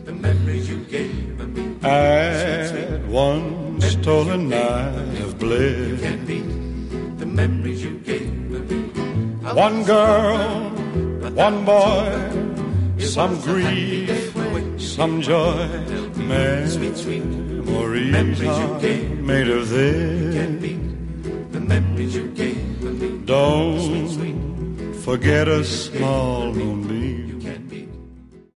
the memories you gave me. At one stolen night of bliss, Can't beat the memories you gave me. one girl, one boy, some grief, some joy, memories are made of this. The memories you gave me. Don't forget a small moonbeam